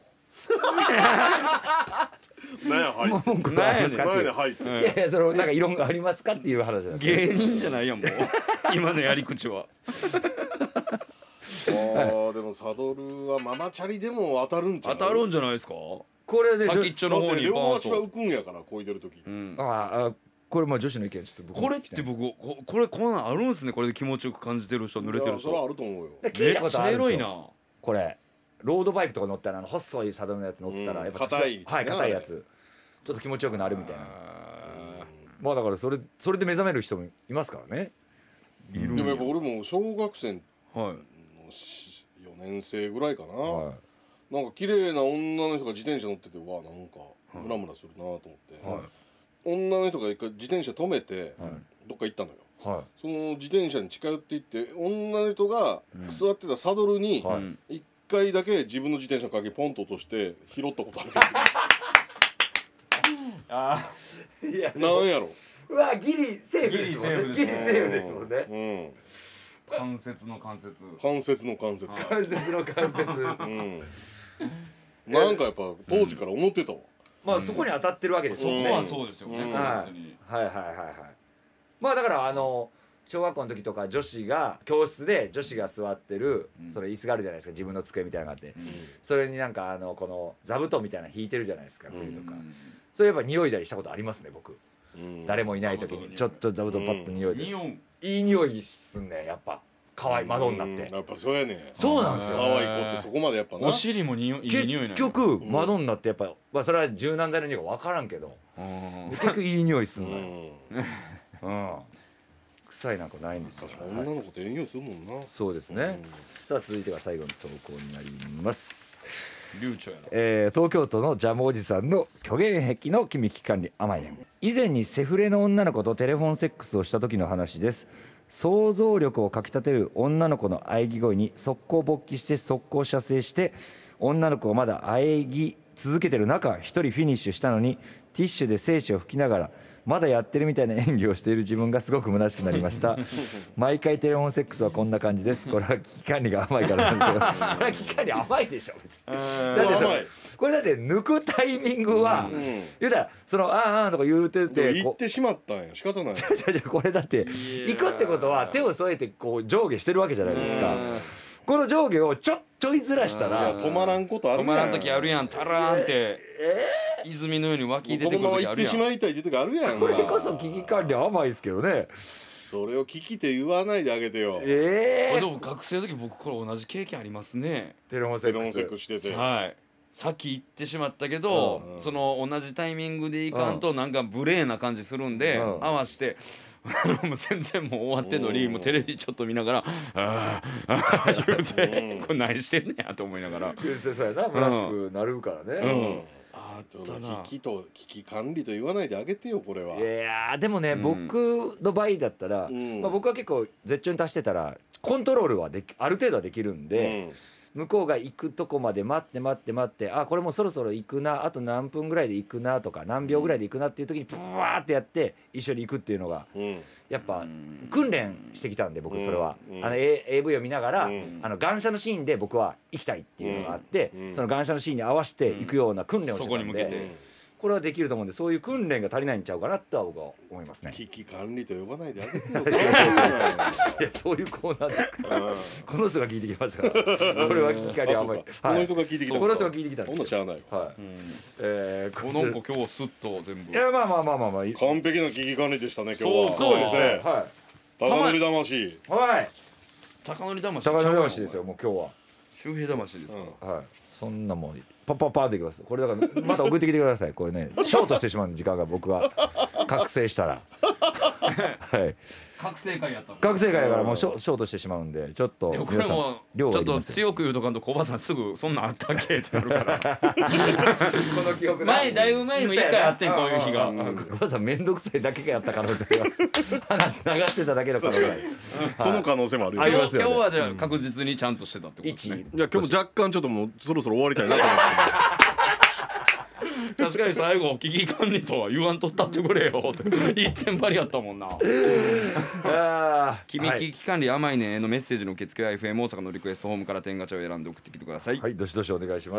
なんやはい。 文句はありますかなんっていうやねはいって。 いやいやそのなんか異論がありますかっていう話なんです芸人じゃないやんもう今のやり口は。 でもサドルはママチャリでも当たるんちゃう。 当たるんじゃないですか。 これで先っちょの方だって両にバーン足がと。 浮くんやから漕いでる時。 これまあ女子の意見ちょっと僕もこれって僕これこんなんあるんすね。これで気持ちよく感じてる人濡れてるそれはあ人。 ると思うよ。 聞いたことあるんですよ。 めっちゃエロいな。 これロードバイクとか乗ったら細いサドルのやつ乗ってたらやっぱ硬いはい硬いやつちょっと気持ちよくなるみたいな。まあだからそれで目覚める人もいますからね。 でもやっぱ俺も小学生のはい。 4年生ぐらいかな、 はなんか綺麗な女の人が自転車乗っててなんかムラムラするなと思って、 はい。 女の人が一回自転車止めてはいどっか行ったのよ。 はその自転車に近寄っていって女の人が座ってたサドルにはい一回だけ自分の自転車の鍵ポンと落として拾ったことある。 い。いやなんやろ。 うわギリセーフですもんね。ギリセーフですもんね。 関節の関節。 関節の関節。 関節の関節。 なんかやっぱ当時から思ってたわ。 まあそこに当たってるわけですよね。 そこはそうですよね。 はい本当に。 はいはいはいはい。まあだから小学校の時とか女子が教室で女子が座ってるそれ椅子があるじゃないですか自分の机みたいなのがあってそれになんかこの座布団みたいなの引いてるじゃないですか冬とかそれやっぱ匂いだりしたことありますね僕。誰もいない時にちょっと座布団パッと匂いで匂う。 いい匂いすんねやっぱ可愛い窓になってやっぱそうやねん。 そうなんですよ。 可愛い子ってそこまでやっぱな。 お尻もいい匂いなの。 結局窓になってやっぱまあそれは柔軟剤の匂いが分からんけど結局いい匂いすんのよ。うん臭いなんかないんですよ。 確か女の子って縁起するもんな。 そうですね、さあ続いては最後の投稿になります。 流暢やな。 東京都のジャムおじさんの虚言癖の君危機管理甘いね。以前にセフレの女の子とテレフォンセックスをした時の話です。想像力をかきたてる女の子の喘ぎ声に速攻勃起して速攻射精して、女の子がまだ喘ぎ続けてる中一人フィニッシュしたのにティッシュで精子を拭きながらまだやってるみたいな演技をしている自分がすごく虚しくなりました毎回テレフォンセックスはこんな感じです。これは危機管理が甘いからなんですよこれは危機管理甘いでしょ別に。だってさこれだって抜くタイミングは、言うたらそのあーとか言うてて言ってしまったんや、仕方ない。 これだって行くってことは手を添えてこう上下してるわけじゃないですか。この上下をちょいずらしたら止まらんことあるやん。 止まらん時あるやん。タラーンって泉のように湧き出てくる時あるやん。 このまま行ってしまいたいって時あるやん。 これこそ危機管理甘いですけどね。 それを聞きて言わないであげてよ。 これでも学生の時僕これ同じ経験ありますね。 テレフォンセテレフォンセックスしてて。 はい。先行ってしまったけど、その同じタイミングでいかんとなんか無礼な感じするんで、合わしてもう全然もう終わってんのに、もうテレビちょっと見ながらああ言うて、これ何してんねやと思いながら。 そうやな、虚しくなるからね。 あったな。 危機管理と言わないであげてよこれは。 いやでもね、僕の場合だったら、僕は結構絶頂に達してたらコントロールはある程度はできるんで、向こうが行くとこまで待ってあこれもうそろそろ行くな、あと何分ぐらいで行くなとか何秒ぐらいで行くなっていう時にブワーってやって一緒に行くっていうのが、やっぱ訓練してきたんで僕それは、AV を見ながら、感謝のシーンで僕は行きたいっていうのがあって、その感謝のシーンに合わせて行くような訓練をしてたんで、これはできると思うんで、そういう訓練が足りないんちゃうかなとは僕は思いますね。 危機管理と呼ばないであげてよいやそういうコーナーですからこの人が聞いてきましたからこれは危機管理甘い。 この人が聞いてきた。 この人が聞いてきたんですよ。 ほんのしゃあない。 なんか今日スッと全部。 いやまあ完璧な危機管理でしたね今日は。 そうですね。 高則魂。 はい。 高則魂。 高則魂ですよもう今日は。 周平魂ですか。 はい。そんなもんパッでいきます。これだからまた送ってきてください。これねショートしてしまうんで時間が僕が覚醒したらはい覚醒会やった。 覚醒会だからもうショートしてしまうんでちょっとこれもちょっと強く言うとかんと小葉さんすぐそんなんあったっけってなるからこの記憶だいぶ前にも一回あってんこういう日が。 小葉さん面倒くさいだけがやった可能性が話流してただけの可能性その可能性もあるよ。 今日はじゃあ確実にちゃんとしてたってことですね。 いや今日も若干ちょっともうそろそろ終わりたいなと思って。 確かに最後危機管理とは言わんとったってくれよって一点張りやったもんな。君危機管理甘いねのメッセージの受付は FM 大阪のリクエストホームから天ガチャを選んで送ってきてください。 はい、どしどしお願いします。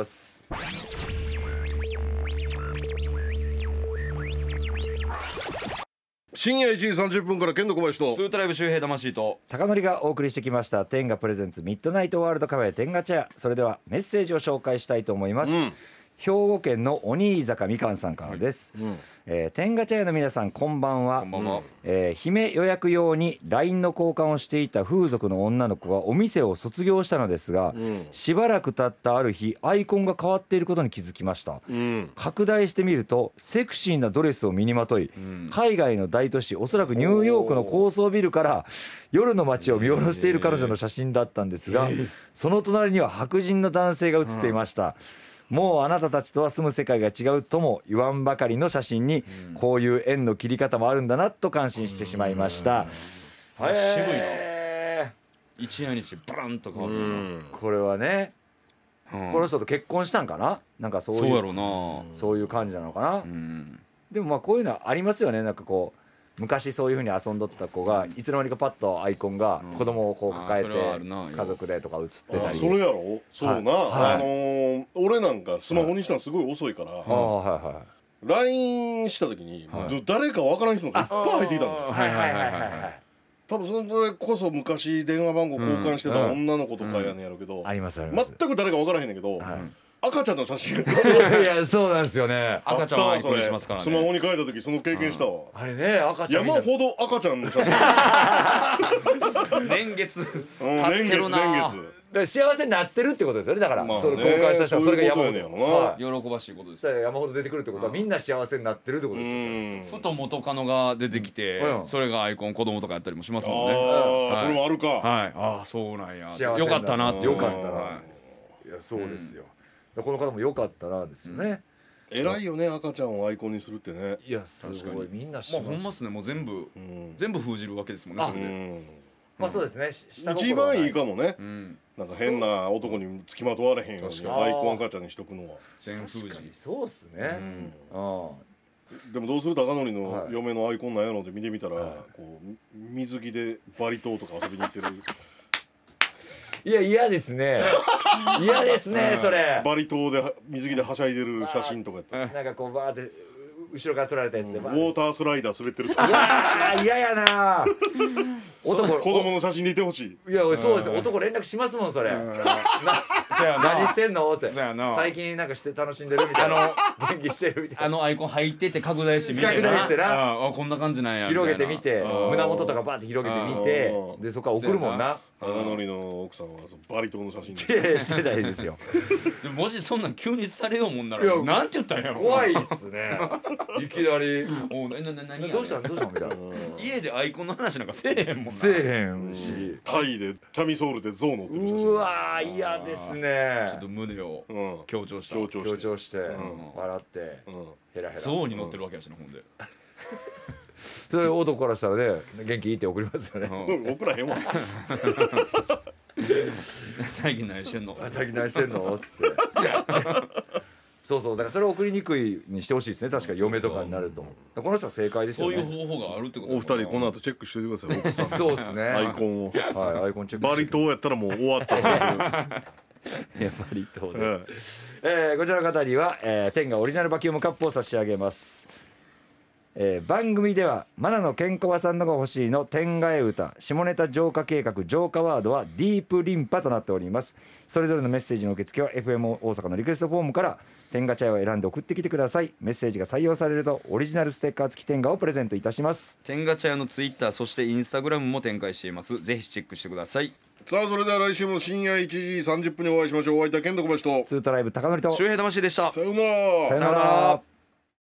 深夜1時30分から剣道小林とスートライブ周平魂と高則がお送りしてきました天ガプレゼンツミッドナイトワールドカフェ天ガチャ。それではメッセージを紹介したいと思います。兵庫県の鬼居坂みかんさんからです。天ガチャ屋の皆さんこんばんは。姫予約用に LINE の交換をしていた風俗の女の子がお店を卒業したのですが、しばらく経ったある日アイコンが変わっていることに気づきました。拡大してみるとセクシーなドレスを身にまとい、海外の大都市おそらくニューヨークの高層ビルから夜の街を見下ろしている彼女の写真だったんですが、その隣には白人の男性が写っていました。もうあなたたちとは住む世界が違うとも言わんばかりの写真に、こういう縁の切り方もあるんだなと感心してしまいました。 渋いな。一夜にしてバランと変わる。 これはね、この人と結婚したんかな、なんかそうやろな、そういう感じなのかな。でもまあこういうのはありますよね。なんかこう昔そういう風に遊んどった子がいつの間にかパッとアイコンが子供をこう抱えて家族でとか写ってたり。 それやろ。そうな、俺なんかスマホにしたのすごい遅いから、LINE した時に誰かわからん人がいっぱい入ってきたんだよ。多分それこそ昔電話番号交換してた女の子とかやねんやろうけど、全く誰かわからへんねんけど、赤ちゃんの写真がいやそうなんですよね。 赤ちゃんはアイコンにしますからね。 スマホに書いた時その経験したわ。 あれね、赤ちゃん山ほど赤ちゃんの写真年月年月ら幸せになってるってことですよね。だから、 まあねそれ公開した人はそれが山ほそういうことやねんやろなど、はい、 喜ばしいことですそしたら山ほど出てくるってことはみんな幸せになってるってことうですよ。 んふと元カノが出てきて、 うんそれがアイコン子供とかやったりもしますもんね。 あはいあそれもあるかはい、ああそうなんや。 幸せになよかったなってよかったな、 はいやそうですよ、この方もよかったなですよね、 偉いよね赤ちゃんをアイコンにするってねいやすごいみんなしもうほんまっすね、もう全部封じるわけですもんね。 あそれでまあそうですね、 一番いいかもねうん、 なんか変な男につきまとわれへんように確アイコン赤ちゃんにしとくのは全封じ確かにそうっすね、 でもどうする高則のはい嫁のアイコンなんやろって見てみたらこう水着でバリ島とか遊びに行ってるいや嫌ですね嫌ですねそれバリ島で水着ではしゃいでる写真とかやったらなんかこうバーって後ろから撮られたやつでウバーォータースライダー滑ってるとうわー嫌やな男子供の写真でいてほしいいやそうですよ、男連絡しますもんそれ、 そうやな何してんのってそうやな最近なんかして楽しんでるみたいな元気してるみたいなあのアイコン入ってて拡大して見て拡大してなあこんな感じなんや広げてみてうん胸元とかバーって広げてみてうんでそこから送るもんな高則の奥さんはそのバリ島の写真いやいやしてないですよでももしそんなん急にされようもんないやらなんて言ったんやろ怖いっすねいきなりお何やどうしたんどうしたんみたいな家でアイコンの話なんかせえへんもんなせえへんしタイでキャミソールで象乗ってる写真うわー嫌ですねちょっと胸をうん強調した強調して強調してん笑ってうんヘラヘラ象に乗ってるわけやしなほんでそれ男からしたらね元気いいって送りますよね送らへんわ最近何してんの最近何してんのつってそうそうだからそれを送りにくいにしてほしいですね確か嫁とかになるとこの人は正解ですよねそういう方法があるってことお二人この後チェックしておいてください奥さんのそうですねアイコンをはいアイコンチェックバリ島やったらもう終わったと思うやっぱりとで、 えこちらの方には、天がオリジナルバキュームカップを差し上げます、番組ではマナのケンコバさんのが欲しいの天下絵歌下ネタ浄化計画浄化ワードはディープリンパとなっております。それぞれのメッセージの受付は FM 大阪のリクエストフォームから天下茶屋を選んで送ってきてください。メッセージが採用されるとオリジナルステッカー付き天下をプレゼントいたします。 天ガ茶屋のツイッターそしてインスタグラムも展開しています。ぜひチェックしてください。 さあそれでは来週も深夜1時30分にお会いしましょう。お会いいた健人小林とツートライブ高典と周平魂でした。 さようならさよなら。